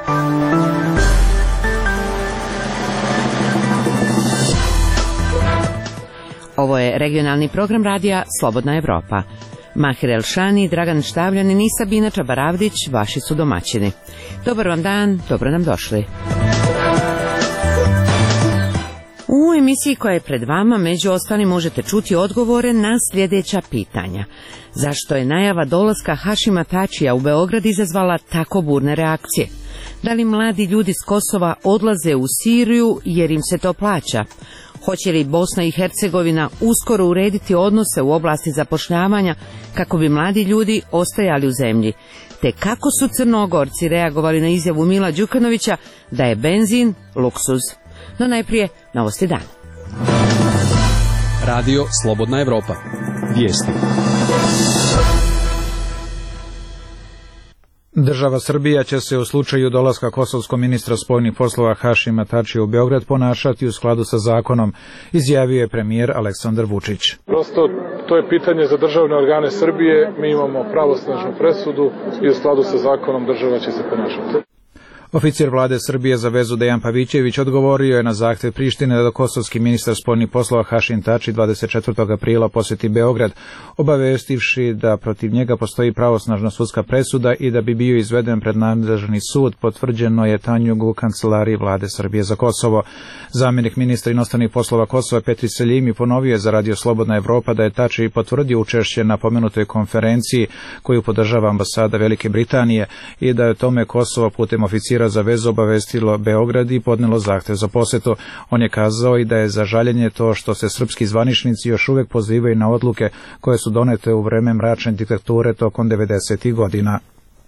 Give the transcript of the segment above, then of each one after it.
Ovo je regionalni program radija Slobodna Evropa. Mahir Elšani, Dragan Štavljanin i Sabina Čabaravdić vaši su domaćini. Dobar vam dan, dobro nam došli. U emisiji koja je pred vama, među ostalim, možete čuti odgovore na sljedeća pitanja. Zašto je najava dolaska Hašima Tačija u Beograd izazvala tako burne reakcije? Da li mladi ljudi s Kosova odlaze u Siriju jer im se to plaća? Hoće li Bosna i Hercegovina uskoro urediti odnose u oblasti zapošljavanja kako bi mladi ljudi ostajali u zemlji? Te kako su Crnogorci reagovali na izjavu Mila Đukanovića da je benzin luksuz? No najprije novosti dana. Radio Slobodna Evropa. Vijesti. Država Srbija će se u slučaju dolaska kosovskog ministra spoljnih poslova Hašima Tačija u Beograd ponašati u skladu sa zakonom, izjavio je premijer Aleksandar Vučić. Prosto to je pitanje za državne organe Srbije, mi imamo pravosnažnu presudu i u skladu sa zakonom država će se ponašati. Oficir vlade Srbije za vezu Dejan Pavićević odgovorio je na zahtjev Prištine da kosovski ministar spoljnih poslova Hašim Tači 24. aprila posjeti Beograd, obavestivši da protiv njega postoji pravosnažna sudska presuda i da bi bio izveden pred nadležni sud, potvrđeno je Tanjugu u kancelariji vlade Srbije za Kosovo. Zamjenik ministra inostranih poslova Kosova Petri Seljimi ponovio je za Radio Slobodna Evropa da je Tači potvrdio učešće na pomenutoj konferenciji koju podržava ambasada Velike Britanije i da je tome Kosovo putem oficira za vezu obavestilo Beograd i podnelo zahtjev za posjetu. On je kazao i da je za žaljenje to što se srpski zvaničnici još uvijek pozivaju na odluke koje su donete u vreme mračne diktature tokom 90. godina.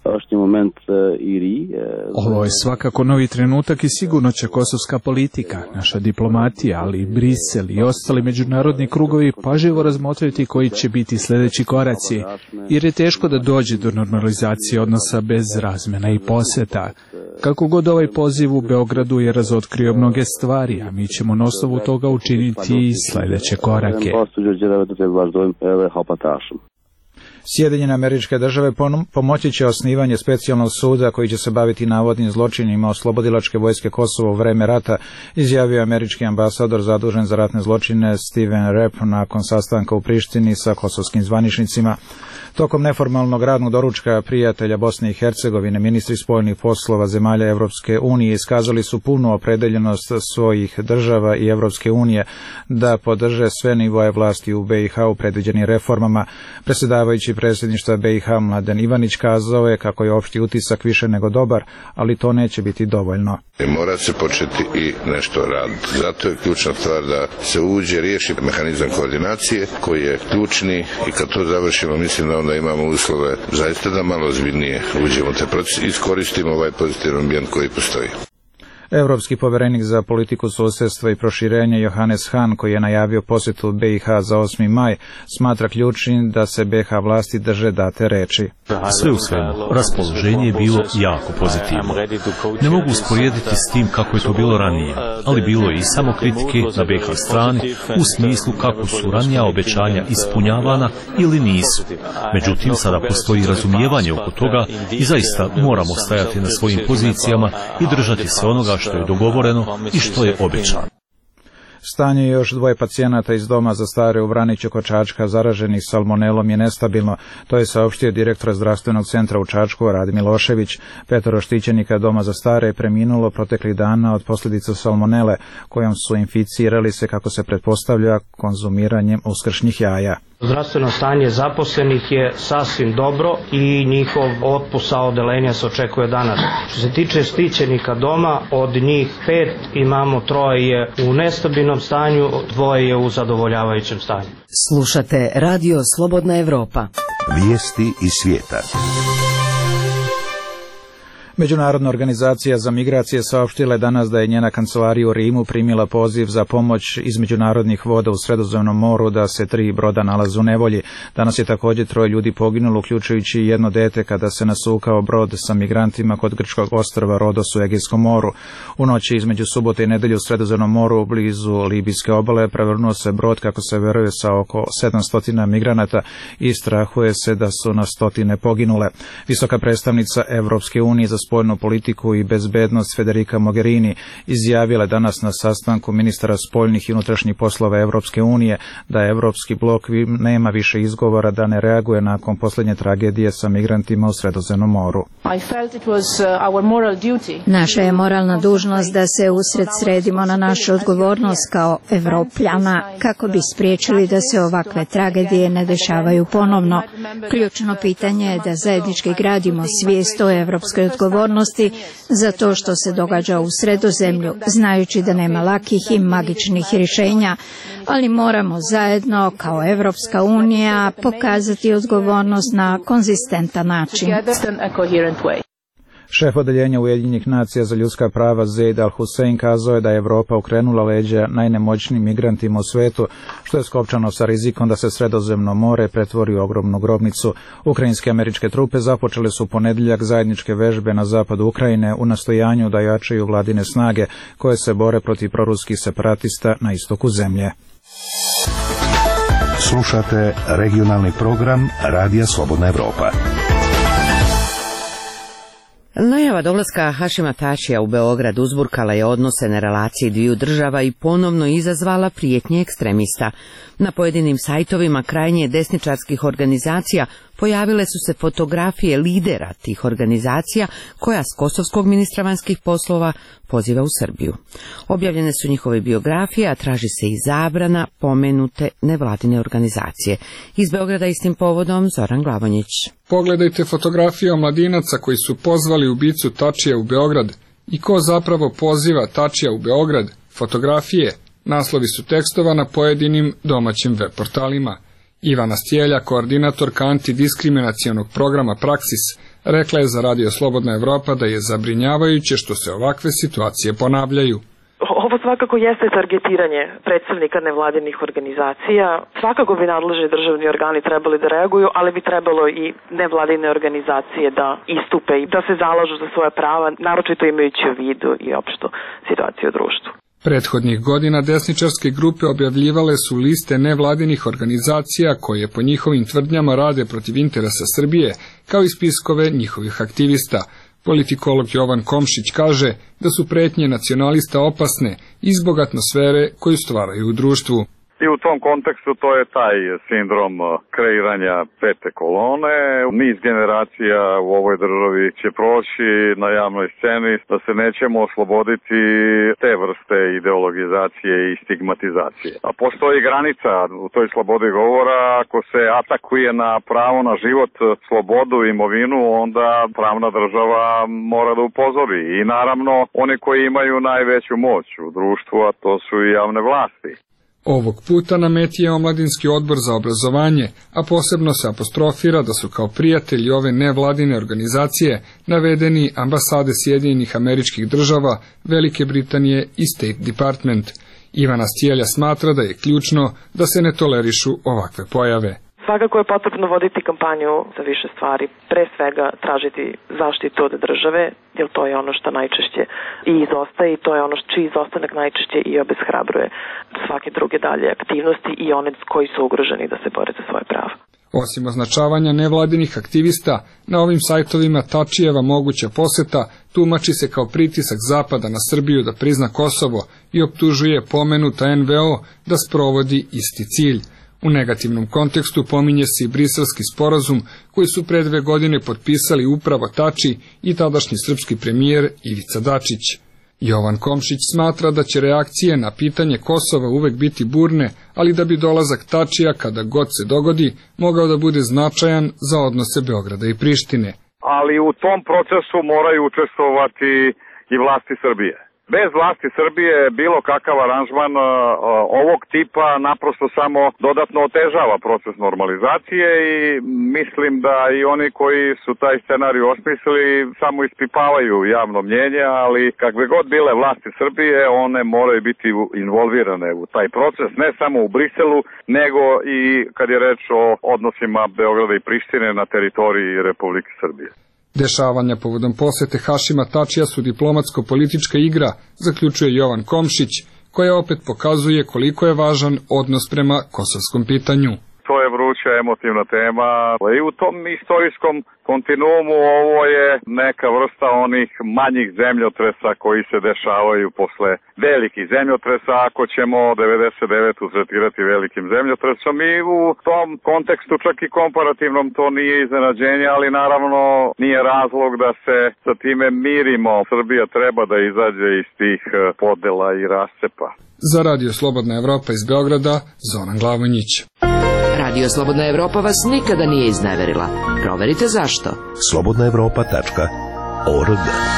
Ovo je svakako novi trenutak i sigurno će kosovska politika, naša diplomatija, ali i Brisel i ostali međunarodni krugovi pažljivo razmotriti koji će biti sljedeći koraci, jer je teško da dođe do normalizacije odnosa bez razmjena i posjeta. Kako god ovaj poziv u Beogradu je razotkrio mnoge stvari, a mi ćemo na osnovu toga učiniti i sljedeće korake. Sjedinjene Američke Države pomoći će osnivanje specijalnog suda koji će se baviti navodnim zločinima oslobodilačke vojske Kosova u vreme rata, izjavio američki ambasador zadužen za ratne zločine Steven Rapp nakon sastanka u Prištini sa kosovskim zvaničnicima. Tokom neformalnog radnog doručka prijatelja Bosne i Hercegovine, ministri spoljnih poslova zemalja Evropske unije iskazali su punu opredeljenost svojih država i Evropske unije da podrže sve nivoje vlasti u BiH u predviđenim reformama. Predsjedavajući predsjedništva BiH Mladen Ivanić kazao je kako je opšti utisak više nego dobar, ali to neće biti dovoljno. Mora se početi i nešto raditi. Zato je ključna stvar da se uđe, riješi mehanizam koordinacije koji je ključni i kad to završimo mislim da onda imamo uslove zaista da malo ozbiljnije uđemo u taj proces i iskoristimo ovaj pozitivan ambijent koji postoji. Europski povjerenik za politiku susjedstva i proširenja Johannes Hahn, koji je najavio posjetu BiH za 8. maj, smatra ključnim da se BiH vlasti drže date reči. Sve u svemu, raspoloženje je bilo jako pozitivno. Ne mogu usporediti s tim kako je to bilo ranije, ali bilo je i samo kritike na BiH strani u smislu kako su ranija obećanja ispunjavana ili nisu. Međutim, sada postoji razumijevanje oko toga i zaista moramo stajati na svojim pozicijama i držati se onoga što je dogovoreno i što je obećano. Stanje još 2 pacijenata iz doma za stare u Vraniću kod Čačka zaraženih salmonelom je nestabilno. To je saopštio direktor zdravstvenog centra u Čačku Rad Milošević. 5 štićenika doma za stare je preminulo proteklih dana od posljedica salmonele kojom su inficirali se, kako se pretpostavlja, konzumiranjem uskršnjih jaja. Zdravstveno stanje zaposlenih je sasvim dobro i njihov otpust sa odeljenja se očekuje danas. Što se tiče štićenika doma, od njih 5 imamo 3 u nestabilnom stanju, 2 je u zadovoljavajućem stanju. Slušate Radio Slobodna Evropa. Vijesti iz svijeta. Međunarodna organizacija za migracije saopštila je danas da je njena kancelarija u Rimu primila poziv za pomoć iz međunarodnih voda u Sredozemnom moru, da se 3 broda nalaze u nevolji. Danas je također 3 ljudi poginulo, uključujući i 1 dete, kada se nasukao brod sa migrantima kod grčkog ostrva Rodos u Egejskom moru. U noći između subote i nedelje u Sredozemnom moru blizu libijske obale prevrnuo se brod, kako se veruje, sa oko 700 migranata i strahuje se da su na stotine poginule. Visoka predstavnica Evropske unije za spoljnu politiku i bezbednost Federica Mogherini izjavila danas na sastanku ministara spoljnih i unutrašnjih poslova Evropske unije da Evropski blok nema više izgovora da ne reaguje nakon posljednje tragedije sa migrantima u Sredozemnom moru. Naša je moralna dužnost da se usred sredimo na našu odgovornost kao Evropljana kako bi spriječili da se ovakve tragedije ne dešavaju ponovno. Ključno pitanje je da zajednički gradimo svijest o evropskoj odgovornosti za to što se događa u Sredozemlju, znajući da nema lakih i magičnih rješenja, ali moramo zajedno kao Evropska unija pokazati odgovornost na konzistentan način. Šef odeljenja Ujedinjenih nacija za ljudska prava Zeid Al-Hussein kazao je da je Evropa okrenula leđa najnemoćnijim migrantima u svetu, što je skopčano sa rizikom da se Sredozemno more pretvori u ogromnu grobnicu. Ukrajinske američke trupe započele su u ponedjeljak zajedničke vežbe na zapadu Ukrajine u nastojanju da jačaju vladine snage koje se bore protiv proruskih separatista na istoku zemlje. Slušate regionalni program Radija Slobodna Evropa. Najava dolaska Hašima Tačija u Beograd uzburkala je odnose na relaciji dviju država i ponovno izazvala prijetnje ekstremista. Na pojedinim sajtovima krajnje desničarskih organizacija pojavile su se fotografije lidera tih organizacija koja s kosovskog ministra vanjskih poslova poziva u Srbiju. Objavljene su njihove biografije, a traži se i zabrana pomenute nevladine organizacije. Iz Beograda istim povodom Zoran Glavonjić. Pogledajte fotografije omladinaca koji su pozvali ubicu Tačija u Beograd i ko zapravo poziva Tačija u Beograd. Fotografije, naslovi su tekstova na pojedinim domaćim web portalima. Ivana Stjelja, koordinatorka antidiskriminacionog programa Praksis, rekla je za Radio Slobodna Evropa da je zabrinjavajuće što se ovakve situacije ponavljaju. Ovo svakako jeste targetiranje predstavnika nevladinih organizacija. Svakako bi nadležni državni organi trebali da reaguju, ali bi trebalo i nevladine organizacije da istupe i da se zalažu za svoje prava, naročito imajući u vidu i opštu situaciju u društvu. Prethodnih godina desničarske grupe objavljivale su liste nevladinih organizacija koje po njihovim tvrdnjama rade protiv interesa Srbije, kao i spiskove njihovih aktivista. Politikolog Jovan Komšić kaže da su pretnje nacionalista opasne i zbog atmosfere koju stvaraju u društvu. I u tom kontekstu to je taj sindrom kreiranja pete kolone. Niz generacija u ovoj državi će proći na javnoj sceni da se nećemo osloboditi te vrste ideologizacije i stigmatizacije. A postoji granica u toj slobodi govora. Ako se atakuje na pravo na život, slobodu i imovinu, onda pravna država mora da upozori. I naravno oni koji imaju najveću moć u društvu, a to su i javne vlasti. Ovog puta na meti je Omladinski odbor za obrazovanje, a posebno se apostrofira da su kao prijatelji ove nevladine organizacije navedeni ambasade Sjedinjenih Američkih Država, Velike Britanije i State Department. Ivana Stjelja smatra da je ključno da se ne tolerišu ovakve pojave. Svakako je potrebno voditi kampanju za više stvari. Pre svega tražiti zaštitu od države, jer to je ono što najčešće i izostaje i to je ono čiji izostanak najčešće i obeshrabruje svake druge dalje aktivnosti i one koji su ugroženi da se bore za svoje prava. Osim označavanja nevladinih aktivista, na ovim sajtovima Tačijeva moguća poseta tumači se kao pritisak Zapada na Srbiju da prizna Kosovo i optužuje pomenuta NVO da sprovodi isti cilj. U negativnom kontekstu pominje se i Briselski sporazum koji su pre 2 godine potpisali upravo Tači i tadašnji srpski premijer Ivica Dačić. Jovan Komšić smatra da će reakcije na pitanje Kosova uvek biti burne, ali da bi dolazak Tačija kada god se dogodi mogao da bude značajan za odnose Beograda i Prištine. Ali u tom procesu moraju učestvovati i vlasti Srbije. Bez vlasti Srbije bilo kakav aranžman ovog tipa naprosto samo dodatno otežava proces normalizacije i mislim da i oni koji su taj scenarij osmislili samo ispipavaju javno mnjenje, ali kakve god bile vlasti Srbije, one moraju biti involvirane u taj proces, ne samo u Briselu, nego i kad je reč o odnosima Beograda i Prištine na teritoriji Republike Srbije. Dešavanja povodom posete Hašima Tačija su diplomatsko-politička igra, zaključuje Jovan Komšić, koja opet pokazuje koliko je važan odnos prema kosovskom pitanju. to je vruća emotivna tema i u tom istorijskom kontinuumu ovo je neka vrsta onih manjih zemljotresa koji se dešavaju posle velikih zemljotresa, ako ćemo 99. tretirati velikim zemljotresom, i u tom kontekstu čak i komparativnom to nije iznenađenje, ali naravno nije razlog da se sa time mirimo. Srbija treba da izađe iz tih podela i rascepa. Za Radio Slobodna Evropa iz Beograda, Zoran Glavonjić. Radio Slobodna Evropa vas nikada nije izneverila. Proverite zašto. slobodnaevropa.org.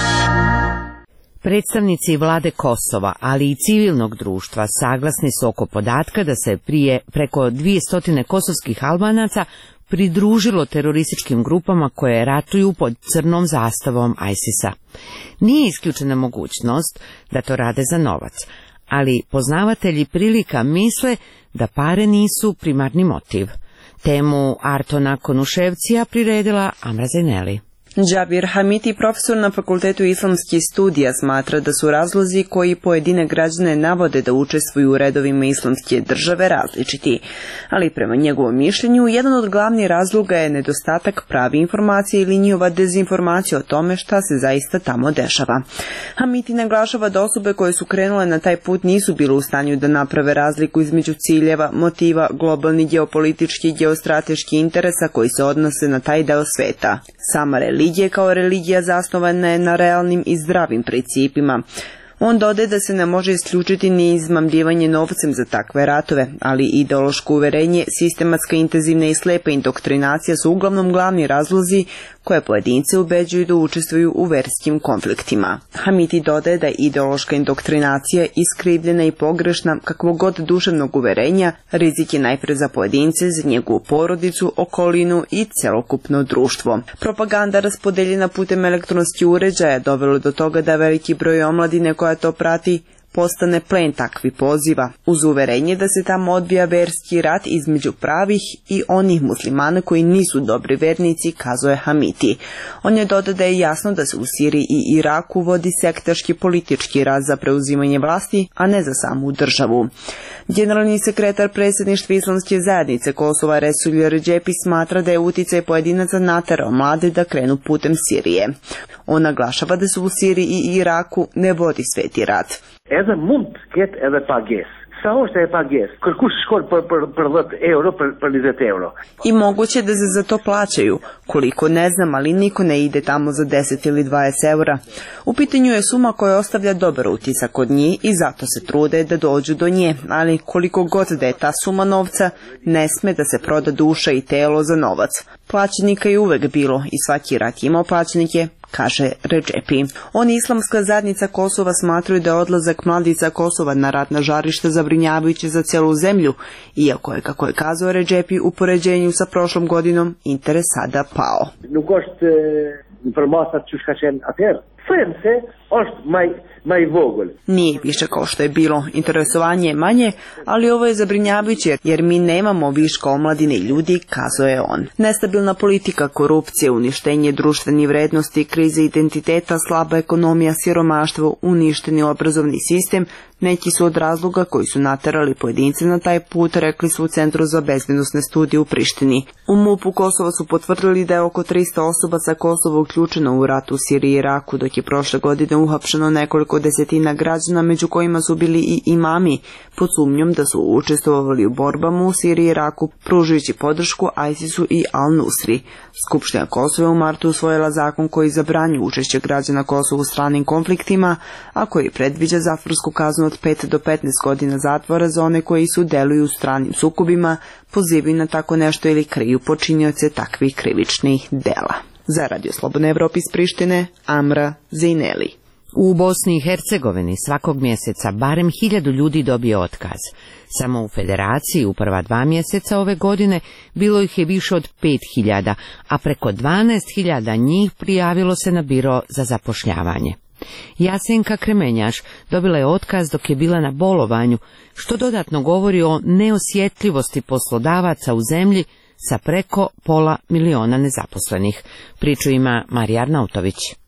Predstavnici vlade Kosova, ali i civilnog društva saglasni su oko podatka da se preko 200 kosovskih Albanaca pridružilo terorističkim grupama koje ratuju pod crnom zastavom ISIS-a. Nije isključena mogućnost da to rade za novac, ali poznavatelji prilika misle da pare nisu primarni motiv. Temu Artona Konuševcija priredila Amra Zaineli. Džabir Hamiti, profesor na Fakultetu islamskih studija, smatra da su razlozi koji pojedine građane navode da učestvuju u redovima islamske države različiti. Ali prema njegovom mišljenju, jedan od glavnih razloga je nedostatak pravi informacije ili njihova dezinformacija o tome šta se zaista tamo dešava. Hamiti naglašava da osobe koje su krenule na taj put nisu bile u stanju da naprave razliku između ciljeva, motiva, globalnih geopolitičkih i geostrateških interesa koji se odnose na taj deo sveta. Sama religija kao religija zasnovana je na realnim i zdravim principima. On dodaje da se ne može isključiti ni izmamljivanje novcem za takve ratove, ali ideološko uverenje, sistematska, intenzivna i slepa indoktrinacija su uglavnom glavni razlozi koje pojedince ubeđuju da učestvuju u verskim konfliktima. Hamiti dodaje da je ideološka indoktrinacija iskrivljena i pogrešna kakvog god duševnog uverenja, rizik je najpre za pojedince, za njegovu porodicu, okolinu i celokupno društvo. Propaganda raspodeljena putem elektronskih uređaja dovelo do toga da veliki broj omladine koja to prati postane plen takvih poziva, uz uverenje da se tamo odvija verski rat između pravih i onih muslimana koji nisu dobri vernici, kazuje Hamiti. On je dodao da je jasno da se u Siriji i Iraku vodi sektaški politički rat za preuzimanje vlasti, a ne za samu državu. Generalni sekretar predsjedništva Islamske zajednice Kosova Resulje Redžepi smatra da je uticaj pojedinaca naterao mlade da krenu putem Sirije. On naglašava da se u Siriji i Iraku ne vodi sveti rat. Edhe mund të ketë edhe pagesë. Sa është e pagesë? Kërkush shkon për 10 euro, për 20 euro. I moguće da se za to plaćaju. Koliko ne znam, ali niko ne ide tamo za 10 ili 20 eura. U pitanju je suma koja ostavlja dobar utisak kod njih i zato se trude da dođu do nje. Ali koliko god da je ta suma novca, ne sme da se proda duša i telo za novac. Plaćenika je uvek bilo i svaki rat imao plaćenike, kaže Redžepi. Oni Islamska zajednica Kosova smatraju da je odlazak mladica Kosova na ratna žarišta zabrinjavajuće za celu zemlju, iako je, kako je kazao Redžepi, u poređenju sa prošlom godinom interes sada pao. Nuk është informata që ka qenë atëherë. Them se është maj vogël. Nije više kao što je bilo. Interesovanje je manje, ali ovo je zabrinjavajuće jer mi nemamo viška omladine i ljudi, kazuje on. Nestabilna politika, korupcija, uništenje društvenih vrednosti, krize identiteta, slaba ekonomija, siromaštvo, uništeni obrazovni sistem, neki su od razloga koji su naterali pojedince na taj put, rekli su u Centru za bezbednosne studije u Prištini. U MUP-u Kosova su potvrdili da je oko 300 osoba sa Kosova uključeno u rat u Siriji i Iraku, dok je prošle godine uhapšeno nekoliko desetina građana, među kojima su bili i imami, pod sumnjom da su učestvovali u borbama u Siriji i Iraku, pružujući podršku ISIS-u i Al-Nusri. Skupština Kosova u martu usvojila zakon koji zabranjuje učešće građana Kosova u stranim konfliktima, a koji predviđa zatvorsku kaznu od 5 do 15 godina zatvora za one koji deluju u stranim sukobima, pozivaju na tako nešto ili kriju počinioce takvih krivičnih dela. Za Radio Slobodna Evropa iz Prištine, Amra Zaineli. U Bosni i Hercegovini svakog mjeseca barem 1000 ljudi dobije otkaz. Samo u Federaciji u prva 2 mjeseca ove godine bilo ih je više od 5000, a preko 12.000 njih prijavilo se na biro za zapošljavanje. Jasenka Kremenjaš dobila je otkaz dok je bila na bolovanju, što dodatno govori o neosjetljivosti poslodavaca u zemlji sa preko 500.000 nezaposlenih. Priču ima Marija Arnautović.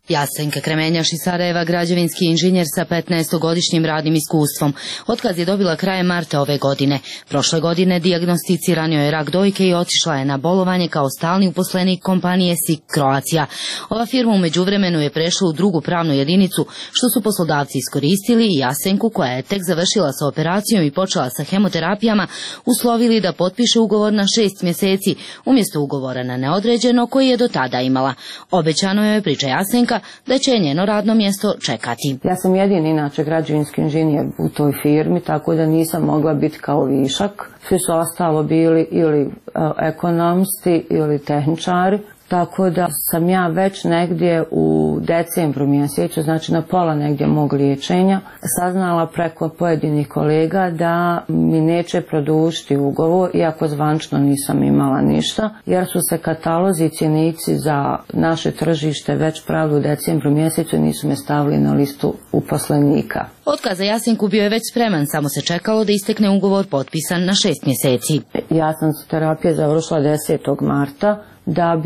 Jasenka Kremenjaš iz Sarajeva, građevinski inženjer sa 15-godišnjim radnim iskustvom. Otkaz je dobila krajem marta ove godine. Prošle godine dijagnosticiranio je rak dojke i otišla je na bolovanje kao stalni uposlenik kompanije SIK Croatia. Ova firma u međuvremenu je prešla u drugu pravnu jedinicu, što su poslodavci iskoristili i Jasenku, koja je tek završila sa operacijom i počela sa hemoterapijama, uslovili da potpiše ugovor na 6 mjeseci umjesto ugovora na neodređeno koji je do tada imala. Obećano je, priča Jasenka, da će njeno radno mjesto čekati. Ja sam jedini inače građevinski inženjer u toj firmi, tako da nisam mogla biti kao višak. Svi su ostalo bili ili ekonomisti ili tehničari. Tako da sam ja već negdje u decembru mjesecu, znači na pola negdje mog liječenja, saznala preko pojedinih kolega da mi neće produžiti ugovor, iako zvančno nisam imala ništa, jer su se katalozi i cjenici za naše tržište već pravili u decembru mjesecu i nisu me stavili na listu uposlenika. Otkaz za Jasenku bio je već spreman, samo se čekalo da istekne ugovor potpisan na 6 mjeseci. Ja sam terapije završila 10. marta, da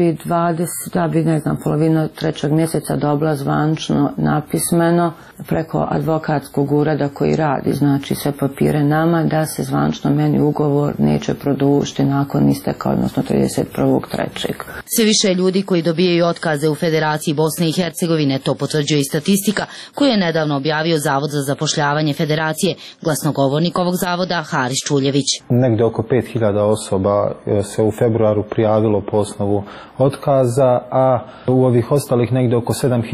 bi polovinu 3. mjeseca dobila zvančno napismeno preko advokatskog ureda koji radi, znači sve papire nama, da se zvančno meni ugovor neće produžiti nakon isteka, odnosno 31.3. Sve više ljudi koji dobijaju otkaze u Federaciji Bosne i Hercegovine, to potvrđuje i statistika koju je nedavno objavio Zavod za zapošljavanje Federacije, glasnogovornik ovog zavoda Haris Čuljević. Negdje oko 5000 osoba se u februaru prijavilo po osnovu otkaza, a u ovih ostalih negdje oko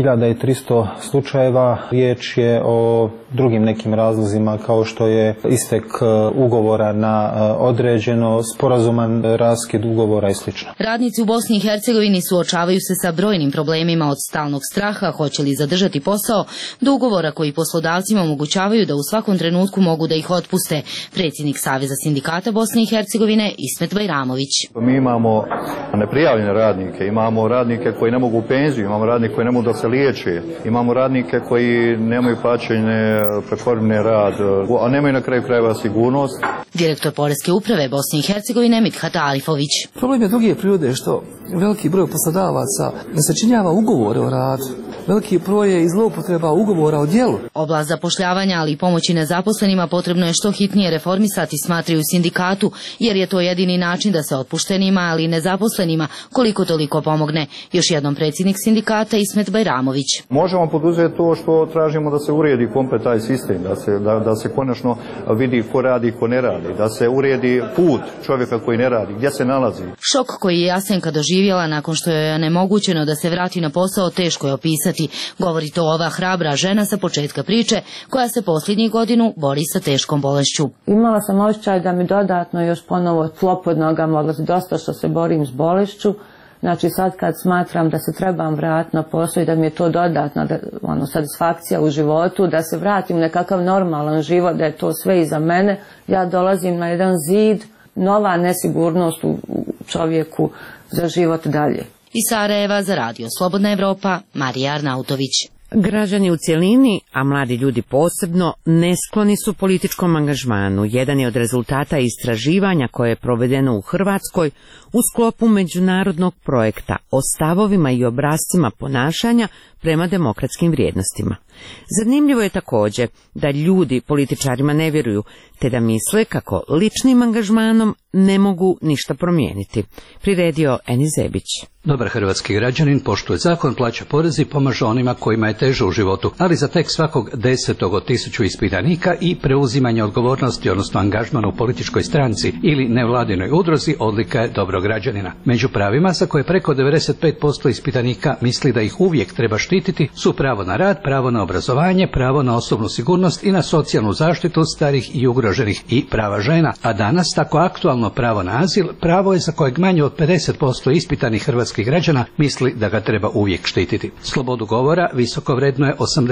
7300 slučajeva riječ je o drugim nekim razlozima kao što je istek ugovora na određeno, sporazuman raskid ugovora i sl. Radnici u Bosni i Hercegovini suočavaju se sa brojnim problemima, od stalnog straha hoće li zadržati posao do ugovora koji poslodavcima omogućavaju da u svakom trenutku mogu da ih otpuste. Predsjednik Saveza sindikata Bosne i Hercegovine Ismet Bajramović. Mi imamo neprijavljene radnike, imamo radnike koji ne mogu u penziju, imamo radnike koji ne mogu da se liječe, imamo radnike koji nemaju plaćene prekovremeni rad, a nemaju na kraju krajeva sigurnost. Direktor Poreske uprave Bosne i Hercegovine Mithat Arifović. Problem je druge prirode što veliki broj poslodavaca ne sačinjava ugovore o radu. Veliki broj je i zloupotreba ugovora o djelu. Oblast zapošljavanja, ali i pomoći nezaposlenima potrebno je što hitnije reformisati, smatraju u sindikatu, jer je to jedini način da se otpuštenima, ali i nezaposlenima koliko toliko pomogne. Još jednom predsjednik sindikata Ismet Bajramović. Možemo poduzeti to što tražimo, da se uredi komplet taj sistem, da se konačno vidi ko radi i ko ne radi, da se uredi put čovjeka koji ne radi, gdje se nalazi. Šok koji je Jasenka doživjela nakon što je onemogućeno da se vrati na posao teško je opisati. Govori to ova hrabra žena sa početka priče, koja se posljednjih godinu bori sa teškom bolešću. Imala sam osjećaj da mi dodatno još ponovo tlo pod nogama odlazi, dosta što se borim s bolešću. Znači sad kad smatram da se trebam vratiti na posao i da mi je to dodatna satisfakcija u životu, da se vratim u nekakav normalan život, da je to sve iza mene, ja dolazim na jedan zid, nova nesigurnost u čovjeku za život dalje. Iz Sarajeva za radio Slobodna Evropa, Marija Arnautović. Građani u cjelini, a mladi ljudi posebno, neskloni su političkom angažmanu. Jedan je od rezultata istraživanja koje je provedeno u Hrvatskoj u sklopu međunarodnog projekta o stavovima i obrascima ponašanja prema demokratskim vrijednostima. Zanimljivo je također da ljudi političarima ne vjeruju, te da misle kako ličnim angažmanom ne mogu ništa promijeniti. Priredio Eni Zebić. Dobar hrvatski građanin poštuje zakon, plaća porez i pomaže onima kojima je teže u životu, ali za tek svakog 10 od 1000 ispitanika i preuzimanje odgovornosti, odnosno angažmana u političkoj stranci ili nevladinoj udruzi, odlika je dobrog građanina. Među pravima za koje preko 95% ispitanika misli da ih uvijek treba štititi su pravo na rad, pravo na obrazovanje, pravo na osobnu sigurnost i na socijalnu zaštitu starih i ugroženih i prava žena, a danas tako aktualno pravo na azil, pravo je za kojeg manje od 50% ispitanih hrvatskih građana misli da ga treba uvijek štititi. Slobodu govora visoko vrednuje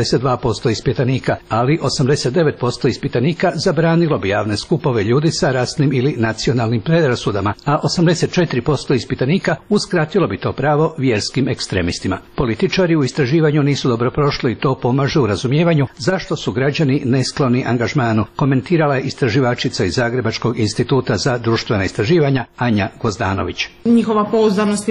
82% ispitanika, ali 89% ispitanika zabranilo bi javne skupove ljudi sa rasnim ili nacionalnim predrasudama, a 84% ispitanika uskratilo bi to pravo vjerskim ekstremistima. Političari u istraživanju nisu dobro prošli i to pomaže u razumijevanju zašto su građani neskloni angažmanu, komentirala je istraživačica iz Zagrebačkog instituta za društvena istraživanja Anja Gozdanović. Njihova pouzdanost je prilično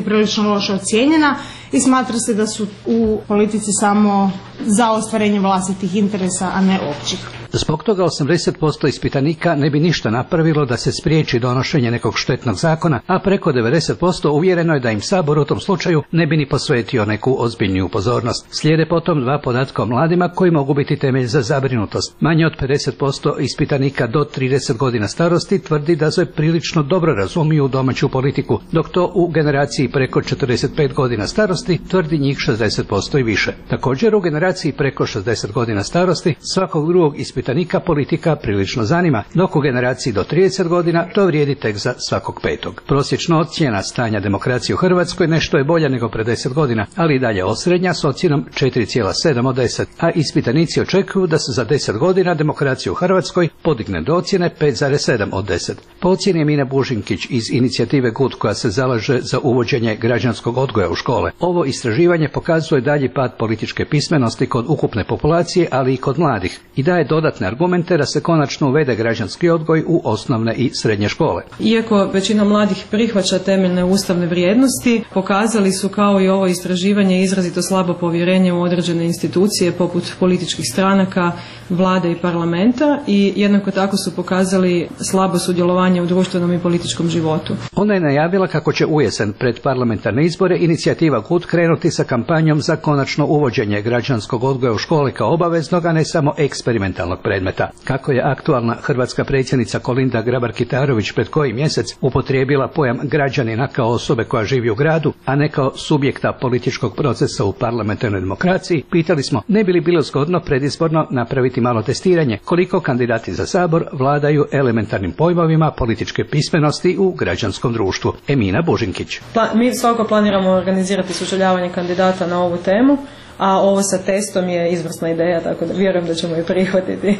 strašno loše ocijenjena i smatra se da su u politici samo za ostvarenje vlastitih interesa, a ne općih. Zbog toga 80% ispitanika ne bi ništa napravilo da se spriječi donošenje nekog štetnog zakona, a preko 90% uvjereno je da im Sabor u tom slučaju ne bi ni posvetio neku ozbiljniju pozornost. Slijede potom dva podatka o mladima koji mogu biti temelj za zabrinutost. Manje od 50% ispitanika do 30 godina starosti tvrdi da se prilično dobro razumiju domaću politiku, dok to u generaciji preko 45 godina starosti tvrdi njih 60% i više. Također u generaciji preko 60 godina starosti svakog drugog ispitanika politika prilično zanima, dok u generaciji do 30 godina to vrijedi tek za svakog petog. Prosječna ocjena stanja demokracije u Hrvatskoj nešto je bolja nego pred 10 godina, ali i dalje osrednja s ocjenom 4,7 od 10, a ispitanici očekuju da se za 10 godina demokracija u Hrvatskoj podigne do ocjene 5,7 od 10. Po ocjeni Emine Bužinkić iz inicijative GUD koja se zalaže za uvođenje građanskog odgoja u škole, ovo istraživanje pokazuje dalji pad političke pismenosti kod ukupne populacije, ali i kod mladih, i daje dodatne argumente da se konačno uvede građanski odgoj u osnovne i srednje škole. Iako većina mladih prihvaća temeljne ustavne vrijednosti, pokazali su kao i ovo istraživanje izrazito slabo povjerenje u određene institucije poput političkih stranaka, vlade i parlamenta i jednako tako su pokazali slabo sudjelovanje u društvenom i političkom životu. Ona je najavila kako će ujesen pred parlamentarne izbore inicijativa GUD krenuti sa kampanjom za konačno uvođenje građanskog odgoja u škole kao obaveznog, a ne samo eksperimentalnog predmeta. Kako je aktualna hrvatska predsjednica Kolinda Grabar-Kitarović pred koji mjesec upotrijebila pojam građanina kao osobe koja živi u gradu, a ne kao subjekta političkog procesa u parlamentarnoj demokraciji, pitali smo ne bi li bilo zgodno predizborno napraviti malo testiranje koliko kandidati za Sabor vladaju elementarnim pojmovima političke pismenosti u građanskom društvu. Emina Bužinkić. Mi svakako planiramo organizirati sučeljavanje kandidata na ovu temu, a ovo sa testom je izvrsna ideja, tako da vjerujem da ćemo ju prihvatiti.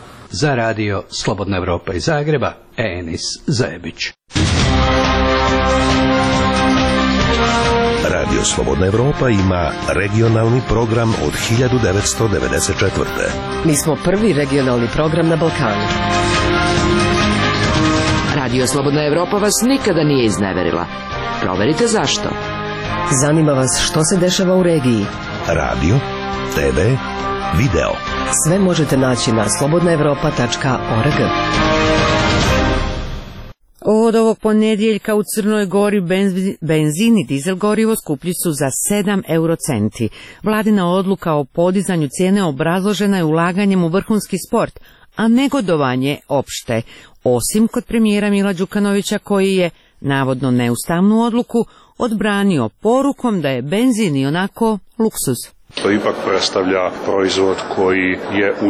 Za radio Slobodna Evropa iz Zagreba, Enis Zajebić. Radio Slobodna Evropa ima regionalni program od 1994. Mi smo prvi regionalni program na Balkanu. Radio Slobodna Evropa vas nikada nije izneverila. Proverite zašto. Zanima vas što se dešava u regiji. Radio, TV, video. Sve možete naći na slobodnaevropa.org. Od ovog ponedjeljka u Crnoj Gori benzin i dizel gorivo skuplji su za 7 eurocenti. Vladina odluka o podizanju cijene obrazložena je ulaganjem u vrhunski sport, a negodovanje opšte, osim kod premijera Mila Đukanovića koji je, navodno neustavnu odluku, odbranio porukom da je benzin i onako luksuz. To ipak predstavlja proizvod koji je u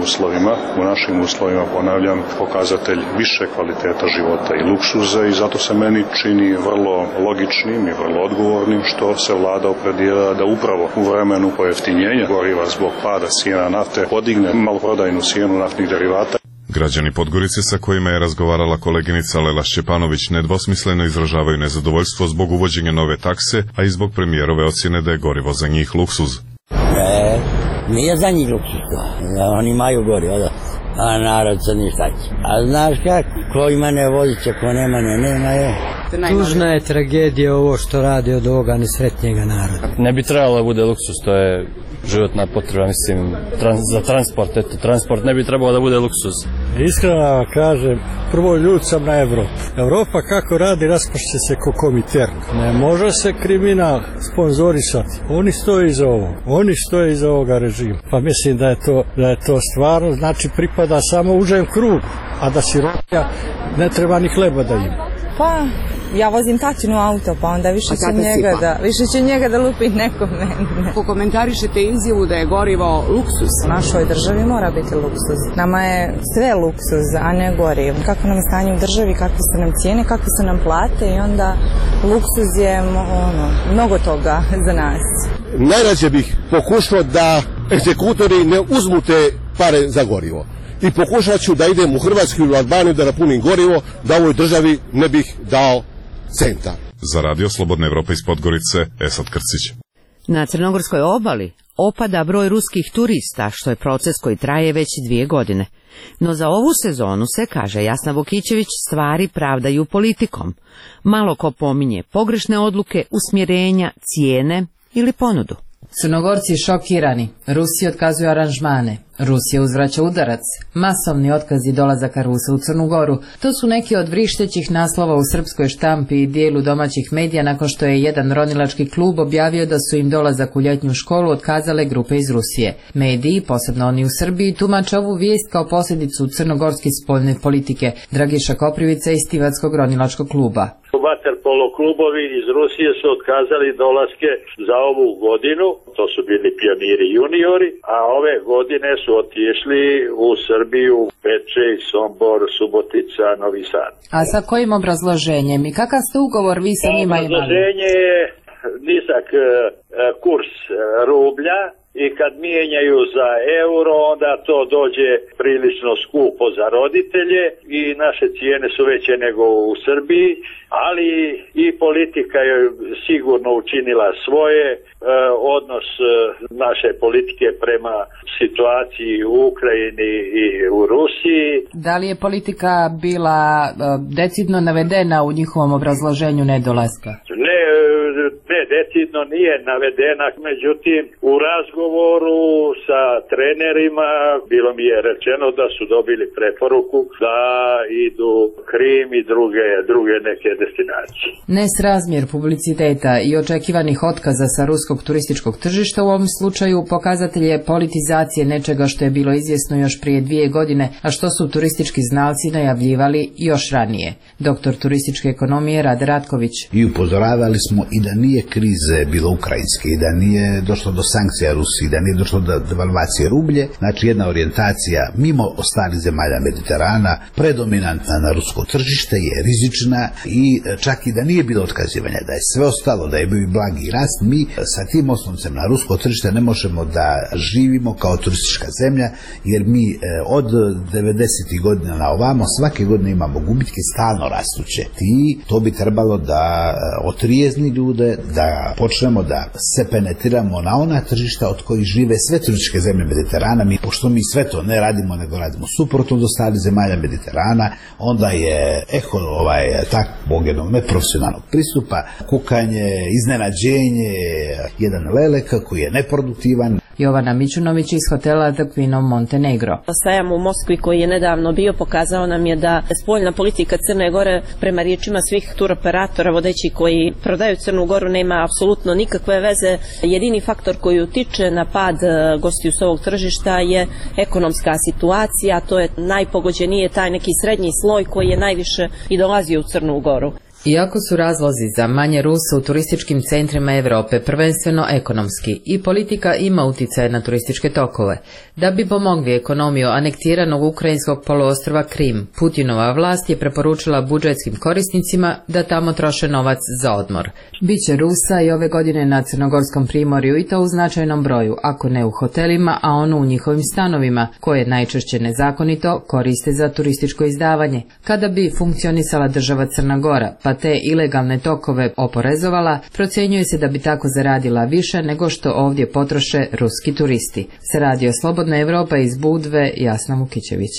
našim uslovima, ponavljam, pokazatelj više kvaliteta života i luksuza i zato se meni čini vrlo logičnim i vrlo odgovornim što se vlada opredijela da upravo u vremenu pojeftinjenja goriva zbog pada cijena nafte podigne maloprodajnu cijenu naftnih derivata. Građani Podgorice sa kojima je razgovarala koleginica Lela Šćepanović nedvosmisleno izražavaju nezadovoljstvo zbog uvođenja nove takse, a i zbog premijerove ocjene da je gorivo za njih luksuz. Nije za njih luksuz to, oni imaju gorivo, da. A narod se ništa će. A znaš kako, ko ima ne vozit će, ko nema je. Tužna je tragedija ovo što radi od ovoga nesretnjega naroda. Ne bi trebalo da bude luksuz, to je životna potreba, mislim, za transport, transport ne bi trebalo da bude luksuz. Iskreno kažem, prvo ljud sam na Evropu. Evropa kako radi, raspašće se ko Komintern. Ne može se kriminal sponzorisati. Oni stoje iza ovoga režima. Pa mislim da je to stvarno, znači pripada samo užem krugu, a da sirotinja ne treba ni hleba da ima. Pa, ja vozim tatinu auto, pa onda više će njega da lupi nekome. Ako komentarišete izjavu da je gorivo luksuz? U našoj državi mora biti luksuz. Nama je sve luksuz, a ne gorivo. Kako nam je stanje u državi, kakve su nam cijene, kakve su nam plate i onda luksuz je mnogo toga za nas. Najrađe bih pokušao da egzekutori ne uzmu te pare za gorivo. I pokušat ću da idem u Hrvatsku i u Albaniju da napunim gorivo, da ovoj državi ne bih dao centa. Za radio Slobodna Evropa iz Podgorice, Esad Krcić. Na Crnogorskoj obali opada broj ruskih turista, što je proces koji traje već 2 godine. No za ovu sezonu se, kaže Jasna Vukićević, stvari pravdaju politikom. Malo ko pominje pogrešne odluke, usmjerenja, cijene ili ponudu. Crnogorci šokirani, Rusija otkazuje aranžmane, Rusija uzvraća udarac, masovni otkazi dolazaka Rusa u Crnu Goru. To su neki od vrištećih naslova u srpskoj štampi i dijelu domaćih medija nakon što je jedan ronilački klub objavio da su im dolazak u ljetnju školu otkazale grupe iz Rusije. Mediji, posebno oni u Srbiji, tumače ovu vijest kao posljedicu crnogorske spoljne politike. Dragiša Koprivica iz Tivatskog ronilačkog kluba. Vaterpolo klubovi iz Rusije su otkazali dolaske za ovu godinu, to su bili pioniri juniori, a ove godine su otišli u Srbiju, Bečej, Sombor, Subotica, Novi Sad. A sa kojim obrazloženjem i kakav ste ugovor vi sa njima imali? Obrazloženje je nizak kurs rublja i kad mijenjaju za euro, onda to dođe prilično skupo za roditelje i naše cijene su veće nego u Srbiji, ali i politika je sigurno učinila svoje, odnos naše politike prema situaciji u Ukrajini i u Rusiji. Da li je politika bila decidno navedena u njihovom obrazloženju nedolaska? Ne, decidno nije navedena, međutim u razgovoru sa trenerima bilo mi je rečeno da su dobili preporuku da idu Krim i druge neke destinacije. Nesrazmjer publiciteta i očekivanih otkaza sa ruskog turističkog tržišta u ovom slučaju pokazatelj je politizacije nečega što je bilo izvjesno još prije 2 godine, a što su turistički znalci najavljivali još ranije. Doktor turističke ekonomije Rade Ratković. I upozoravali smo i da nije krize bilo ukrajinske, i da nije došlo do sankcija Rusiji, da nije došlo do devalvacije rublje, znači jedna orijentacija mimo ostalih zemalja Mediterana, predominantna na rusko tržište, je rizična i čak i da nije bilo otkazivanja, da je sve ostalo, da je bio blagi rast, mi sa tim osnovcem na rusko tržište ne možemo da živimo kao turistička zemlja, jer mi od 90. godina na ovamo svake godine imamo gubitke stalno rastuće. I to bi trebalo da otrijezni ljude, da počnemo da se penetriramo na ona tržišta od kojih žive sve turističke zemlje Mediterana. Pošto mi sve to ne radimo, nego radimo suprotno od ostalih zemalja Mediterana, onda je takvog jednog neprofesionalnog pristupa, kukanje, iznenađenje, jedan lelek koji je neproduktivan. Jovana Mićunović iz hotela The Queen of Montenegro. Sajam u Moskvi koji je nedavno bio pokazao nam je da spoljna politika Crne Gore prema riječima svih turoperatora vodeći koji prodaju Crnu Goru nema apsolutno nikakve veze. Jedini faktor koji utiče na pad gostiju s ovog tržišta je ekonomska situacija, to je najpogođenije taj neki srednji sloj koji je najviše i dolazio u Crnu Goru. Iako su razlozi za manje Rusa u turističkim centrima Europe prvenstveno ekonomski i politika ima utjecaj na turističke tokove. Da bi pomogli ekonomiju anektiranog ukrajinskog poluostrva Krim, Putinova vlast je preporučila budžetskim korisnicima da tamo troše novac za odmor. Biće Rusa i ove godine na Crnogorskom primorju i to u značajnom broju, ako ne u hotelima, a ono u njihovim stanovima, koje najčešće nezakonito koriste za turističko izdavanje. Kada bi funkcionisala država Crna Gora, pa te ilegalne tokove oporezovala, procjenjuje se da bi tako zaradila više nego što ovdje potroše ruski turisti. Se radio Slobodna Evropa iz Budve, Jasna Vukićević.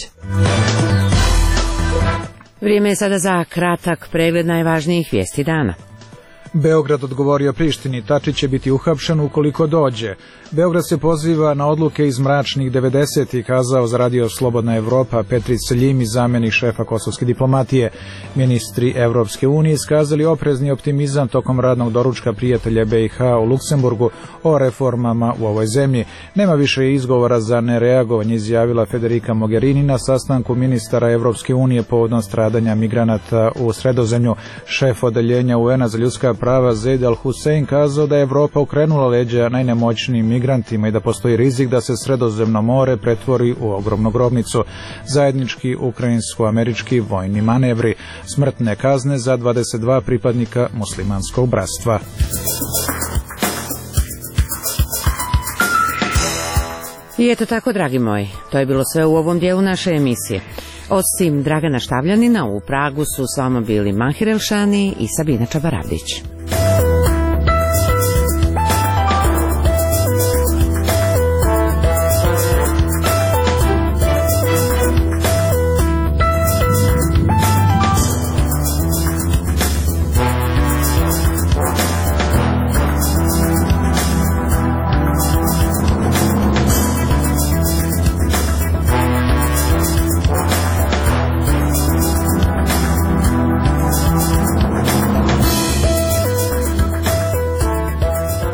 Vrijeme je sada za kratak pregled najvažnijih vijesti dana. Beograd odgovorio Prištini, Tačić će biti uhapšen ukoliko dođe. Beograd se poziva na odluke iz mračnih 90-ih, kazao za radio Slobodna Evropa Petri Seljimi, zamjenik šefa kosovske diplomatije. Ministri Evropske unije iskazali oprezni optimizam tokom radnog doručka prijatelja BiH u Luksemburgu o reformama u ovoj zemlji. Nema više izgovora za nereagovanje, izjavila Federica Mogherini na sastanku ministara Evropske unije povodom stradanja migranata u Sredozemlju. Šef odeljenja UN-a za ljudska prava Zeid Al-Hussein kazao da je Evropa okrenula leđa najnemoćnijim migrantima i da postoji rizik da se Sredozemno more pretvori u ogromnu grobnicu. Zajednički ukrajinsko-američki vojni manevri, smrtne kazne za 22 pripadnika muslimanskog bratstva. I eto tako, dragi moji, to je bilo sve u ovom dijelu naše emisije. Osim Dragana Štavljanina, u Pragu su s vama bili Mahir Elšani i Sabina Čabaravdić.